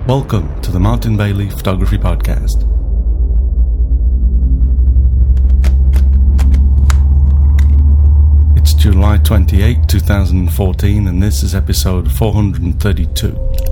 Welcome to the Martin Bailey Photography Podcast. It's July 28, 2014, and this is episode 432.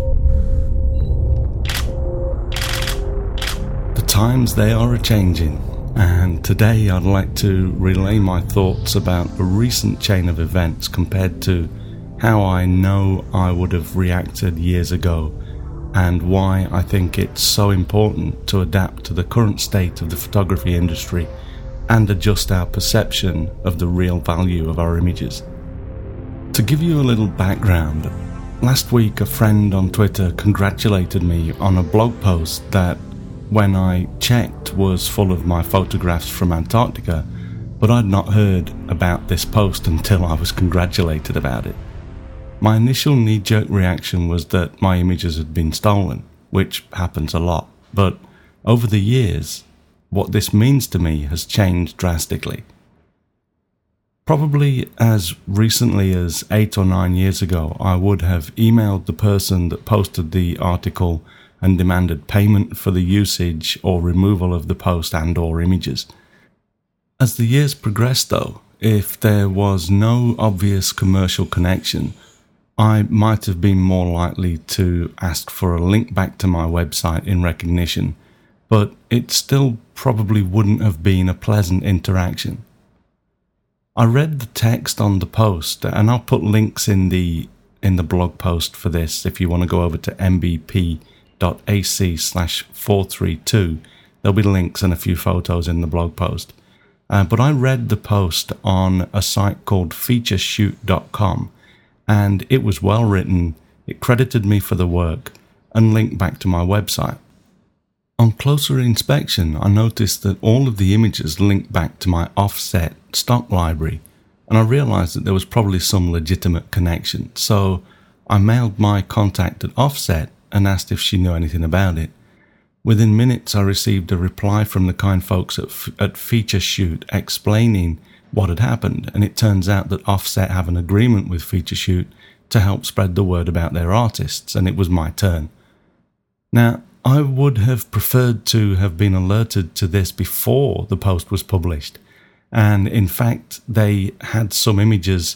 The times they are a-changing, and today I'd like to relay my thoughts about a recent chain of events compared to how I know I would have reacted years ago, and why I think it's so important to adapt to the current state of the photography industry and adjust our perception of the real value of our images. To give you a little background, last week a friend on Twitter congratulated me on a blog post that, when I checked, was full of my photographs from Antarctica, but I'd not heard about this post until I was congratulated about it. My initial knee-jerk reaction was that my images had been stolen, which happens a lot, but over the years, what this means to me has changed drastically. Probably as recently as 8 or 9 years ago, I would have emailed the person that posted the article and demanded payment for the usage or removal of the post and or images. As the years progressed though, if there was no obvious commercial connection, I might have been more likely to ask for a link back to my website in recognition, but it still probably wouldn't have been a pleasant interaction. I read the text on the post, and I'll put links in the blog post for this if you want to go over to mbp.ac/432. There'll be links and a few photos in the blog post. But I read the post on a site called featureshoot.com, and it was well written, it credited me for the work, and linked back to my website. On closer inspection, I noticed that all of the images linked back to my offset stock library, and I realized that there was probably some legitimate connection, so I mailed my contact at Offset and asked if she knew anything about it. Within minutes, I received a reply from the kind folks at Feature Shoot explaining what had happened, and it turns out that Offset have an agreement with Feature Shoot to help spread the word about their artists, and it was my turn. Now, I would have preferred to have been alerted to this before the post was published, and in fact they had some images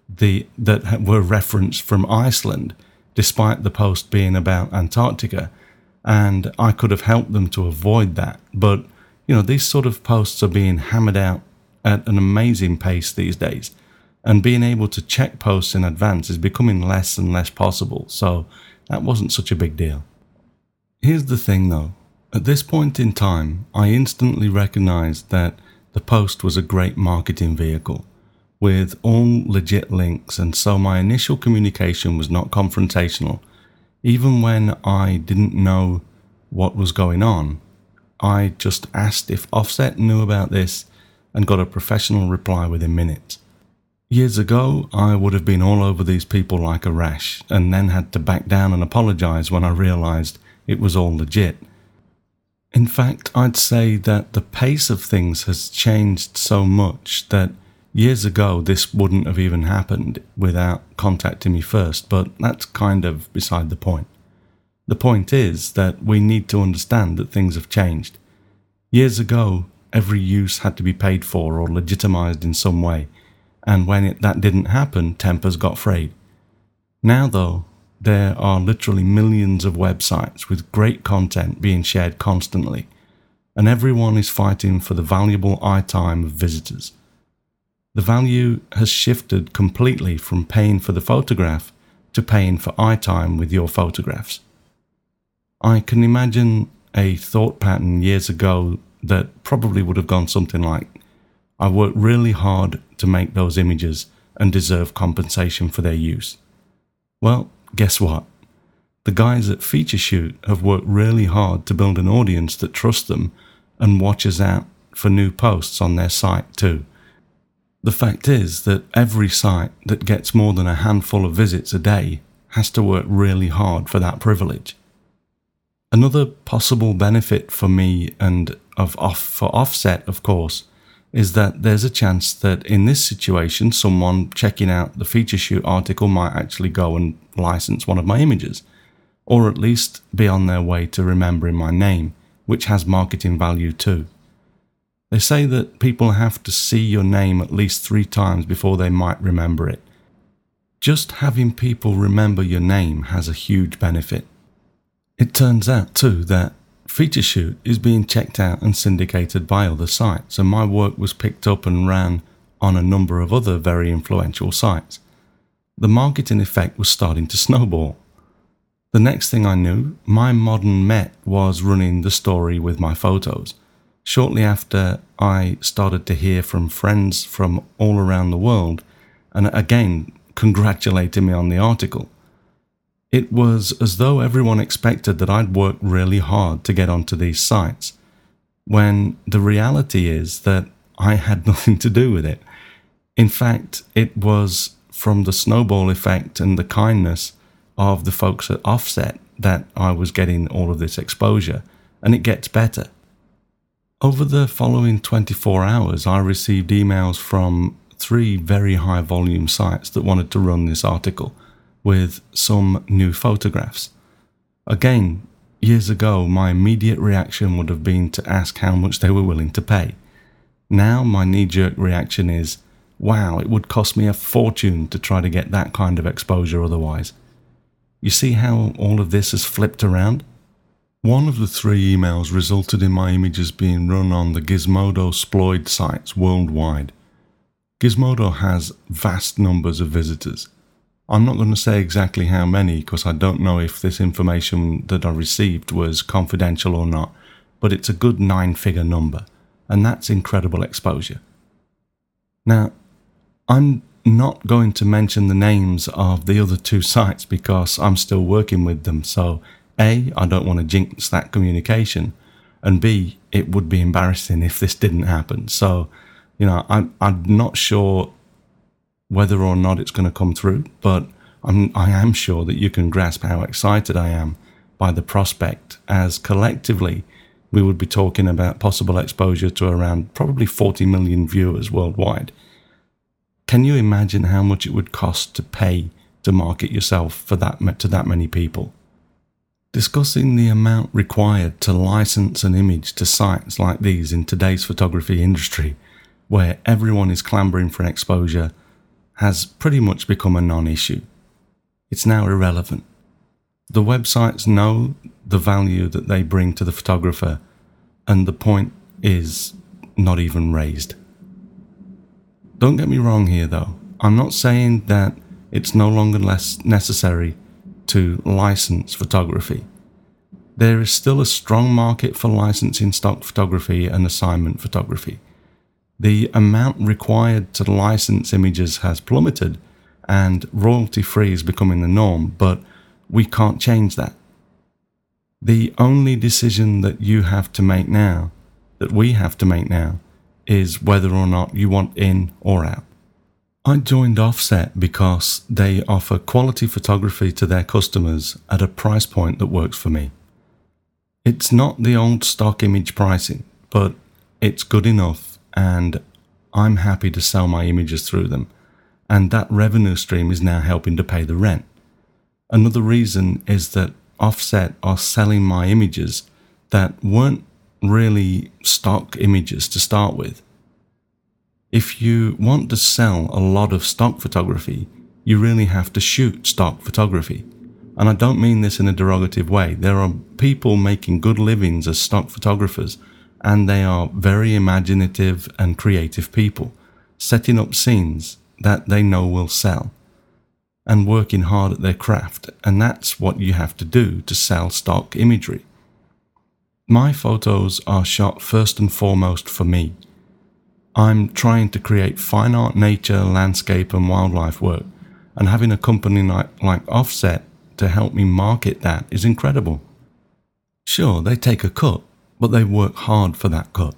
that were referenced from Iceland, despite the post being about Antarctica, and I could have helped them to avoid that. But, these sort of posts are being hammered out at an amazing pace these days, and being able to check posts in advance is becoming less and less possible, so that wasn't such a big deal. Here's the thing though, at this point in time, I instantly recognized that the post was a great marketing vehicle, with all legit links, and so my initial communication was not confrontational. Even when I didn't know what was going on, I just asked if Offset knew about this and got a professional reply within minutes. Years ago, I would have been all over these people like a rash, and then had to back down and apologize when I realized it was all legit. In fact, I'd say that the pace of things has changed so much that years ago this wouldn't have even happened without contacting me first, but that's kind of beside the point. The point is that we need to understand that things have changed. Years ago, every use had to be paid for or legitimized in some way, and when that didn't happen, tempers got frayed. Now though, there are literally millions of websites with great content being shared constantly, and everyone is fighting for the valuable eye time of visitors. The value has shifted completely from paying for the photograph to paying for eye time with your photographs. I can imagine a thought pattern years ago that probably would have gone something like, I worked really hard to make those images and deserve compensation for their use. Well, guess what? The guys at Feature Shoot have worked really hard to build an audience that trusts them and watches out for new posts on their site too. The fact is that every site that gets more than a handful of visits a day has to work really hard for that privilege. Another possible benefit for me and for Offset, of course, is that there's a chance that in this situation, someone checking out the Feature Shoot article might actually go and license one of my images. or at least be on their way to remembering my name, which has marketing value too. They say that people have to see your name at least 3 times before they might remember it. Just having people remember your name has a huge benefit. It turns out too that FeatureShoot is being checked out and syndicated by other sites, and my work was picked up and ran on a number of other very influential sites. The marketing effect was starting to snowball. The next thing I knew, My Modern Met was running the story with my photos. Shortly after, I started to hear from friends from all around the world, and again, congratulating me on the article. It was as though everyone expected that I'd worked really hard to get onto these sites, when the reality is that I had nothing to do with it. In fact, it was from the snowball effect and the kindness of the folks at Offset that I was getting all of this exposure, and it gets better. Over the following 24 hours, I received emails from 3 very high volume sites that wanted to run this article with some new photographs. Again, years ago, my immediate reaction would have been to ask how much they were willing to pay. Now, my knee-jerk reaction is, wow, it would cost me a fortune to try to get that kind of exposure otherwise. You see how all of this has flipped around? One of the 3 emails resulted in my images being run on the Gizmodo Sploid sites worldwide. Gizmodo has vast numbers of visitors. I'm not going to say exactly how many because I don't know if this information that I received was confidential or not, but it's a good 9-figure number, and that's incredible exposure. Now, I'm not going to mention the names of the other 2 sites because I'm still working with them, so A, I don't want to jinx that communication, and B, it would be embarrassing if this didn't happen. So, I'm not sure whether or not it's going to come through, but I am sure that you can grasp how excited I am by the prospect, as collectively we would be talking about possible exposure to around probably 40 million viewers worldwide. Can you imagine how much it would cost to pay to market yourself for to that many people? Discussing the amount required to license an image to sites like these in today's photography industry, where everyone is clamoring for exposure, has pretty much become a non-issue. It's now irrelevant. The websites know the value that they bring to the photographer, and the point is not even raised. Don't get me wrong here though. I'm not saying that it's no longer less necessary to license photography. There is still a strong market for licensing stock photography and assignment photography. The amount required to license images has plummeted and royalty-free is becoming the norm, but we can't change that. The only decision that you have to make now, that we have to make now, is whether or not you want in or out. I joined Offset because they offer quality photography to their customers at a price point that works for me. It's not the old stock image pricing, but it's good enough, and I'm happy to sell my images through them, and that revenue stream is now helping to pay the rent. Another reason is that Offset are selling my images that weren't really stock images to start with. If you want to sell a lot of stock photography, you really have to shoot stock photography. And I don't mean this in a derogative way. There are people making good livings as stock photographers, and they are very imaginative and creative people, setting up scenes that they know will sell, and working hard at their craft, and that's what you have to do to sell stock imagery. My photos are shot first and foremost for me. I'm trying to create fine art, nature, landscape and wildlife work, and having a company like Offset to help me market that is incredible. Sure, they take a cut, but they work hard for that cut.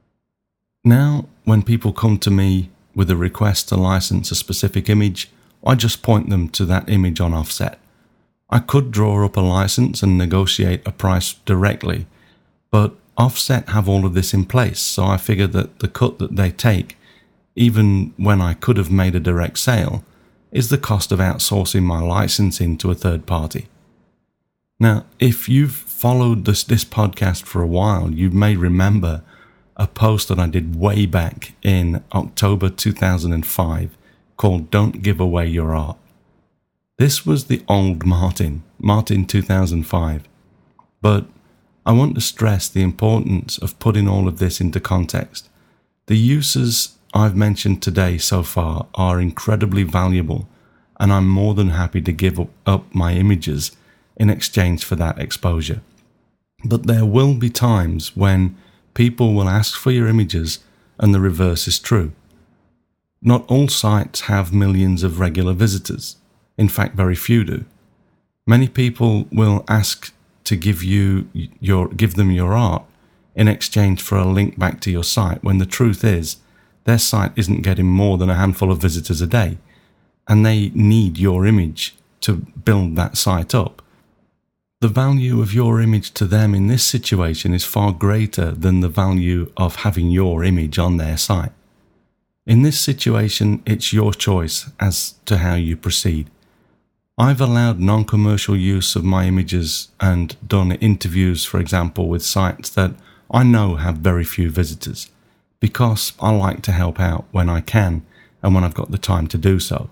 Now, when people come to me with a request to license a specific image, I just point them to that image on Offset. I could draw up a license and negotiate a price directly, but Offset have all of this in place, so I figure that the cut that they take, even when I could have made a direct sale, is the cost of outsourcing my licensing to a third party. Now, if you've followed this podcast for a while, you may remember a post that I did way back in October 2005 called Don't Give Away Your Art. This was the old Martin 2005. But I want to stress the importance of putting all of this into context. The uses I've mentioned today so far are incredibly valuable, and I'm more than happy to give up my images in exchange for that exposure. But there will be times when people will ask for your images and the reverse is true. Not all sites have millions of regular visitors. In fact, very few do. Many people will ask to give them your art in exchange for a link back to your site, when the truth is their site isn't getting more than a handful of visitors a day, and they need your image to build that site up. The value of your image to them in this situation is far greater than the value of having your image on their site. In this situation, it's your choice as to how you proceed. I've allowed non-commercial use of my images and done interviews, for example, with sites that I know have very few visitors, because I like to help out when I can and when I've got the time to do so.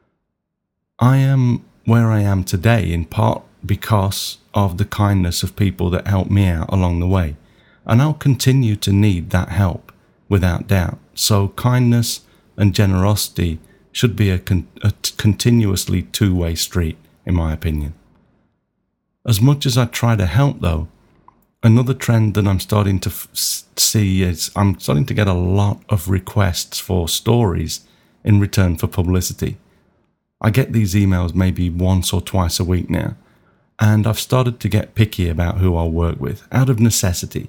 I am where I am today in part because of the kindness of people that helped me out along the way, and I'll continue to need that help without doubt. So kindness and generosity should be a continuously two-way street, in my opinion. As much as I try to help, though, another trend that I'm starting to see is I'm starting to get a lot of requests for stories in return for publicity. I get these emails maybe once or twice a week now, and I've started to get picky about who I'll work with, out of necessity.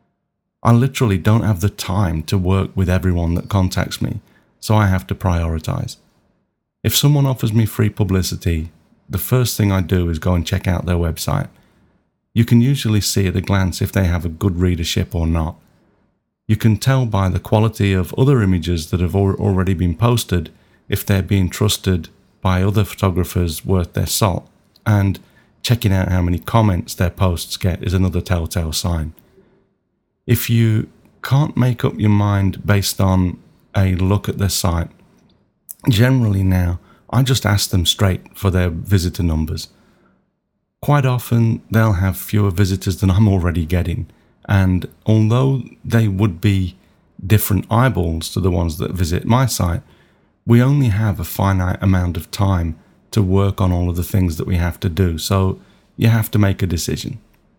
I literally don't have the time to work with everyone that contacts me, so I have to prioritize. If someone offers me free publicity, the first thing I do is go and check out their website. You can usually see at a glance if they have a good readership or not. You can tell by the quality of other images that have already been posted if they're being trusted by other photographers worth their salt, and checking out how many comments their posts get is another telltale sign. If you can't make up your mind based on a look at their site, generally now I just ask them straight for their visitor numbers. Quite often they'll have fewer visitors than I'm already getting, and although they would be different eyeballs to the ones that visit my site, we only have a finite amount of time to work on all of the things that we have to do, so you have to make a decision.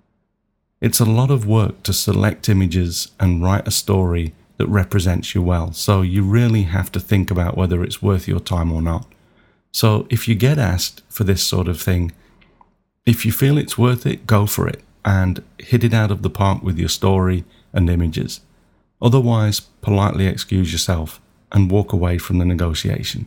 It's a lot of work to select images and write a story that represents you well, so you really have to think about whether it's worth your time or not. So if you get asked for this sort of thing, if you feel it's worth it, go for it and hit it out of the park with your story and images. Otherwise, politely excuse yourself and walk away from the negotiation.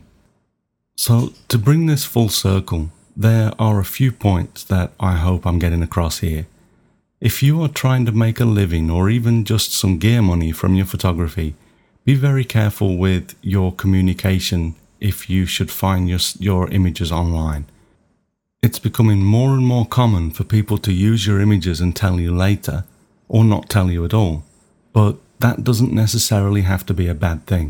So to bring this full circle, there are a few points that I hope I'm getting across here. If you are trying to make a living or even just some gear money from your photography, be very careful with your communication if you should find your images online. It's becoming more and more common for people to use your images and tell you later, or not tell you at all, but that doesn't necessarily have to be a bad thing.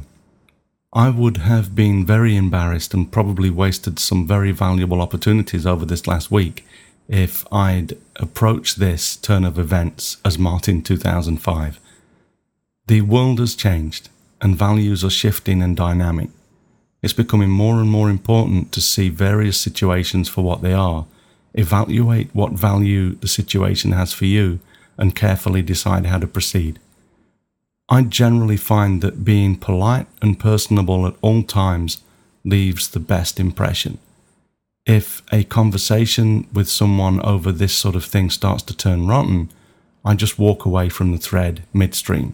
I would have been very embarrassed and probably wasted some very valuable opportunities over this last week if I'd approached this turn of events as Martin 2005. The world has changed and values are shifting and dynamic. It's becoming more and more important to see various situations for what they are, evaluate what value the situation has for you, and carefully decide how to proceed. I generally find that being polite and personable at all times leaves the best impression. If a conversation with someone over this sort of thing starts to turn rotten, I just walk away from the thread midstream.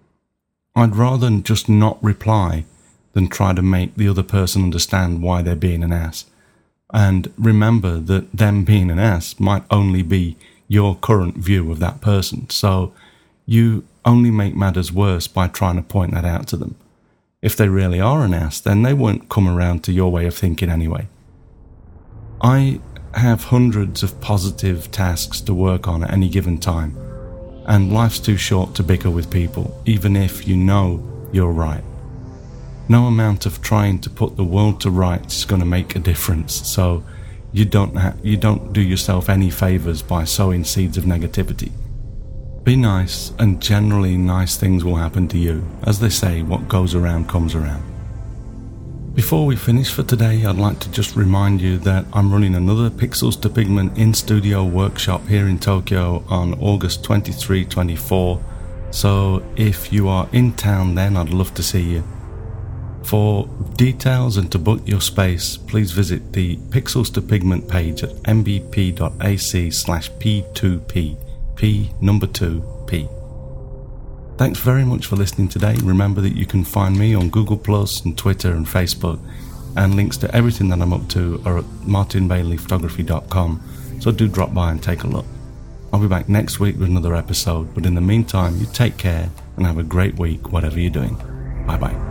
I'd rather just not reply than try to make the other person understand why they're being an ass. And remember that them being an ass might only be your current view of that person, so you only make matters worse by trying to point that out to them. If they really are an ass, then they won't come around to your way of thinking anyway. I have hundreds of positive tasks to work on at any given time, and life's too short to bicker with people, even if you know you're right. No amount of trying to put the world to rights is going to make a difference, so you don't do yourself any favours by sowing seeds of negativity. Be nice, and generally nice things will happen to you. As they say, what goes around comes around. Before we finish for today, I'd like to just remind you that I'm running another Pixels to Pigment in-studio workshop here in Tokyo on August 23-24, so if you are in town then, I'd love to see you. For details and to book your space, please visit the Pixels to Pigment page at mbp.ac/p2p, P number 2P. Thanks very much for listening today. Remember that you can find me on Google Plus and Twitter and Facebook, and links to everything that I'm up to are at martinbaileyphotography.com, so do drop by and take a look. I'll be back next week with another episode, but in the meantime, you take care and have a great week, whatever you're doing. Bye bye.